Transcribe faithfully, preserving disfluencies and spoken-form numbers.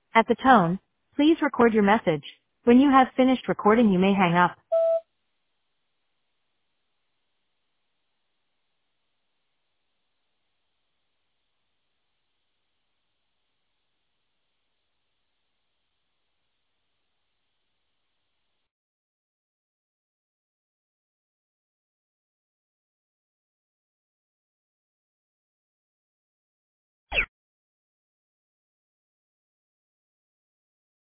At the tone, please record your message. When you have finished recording, you may hang up.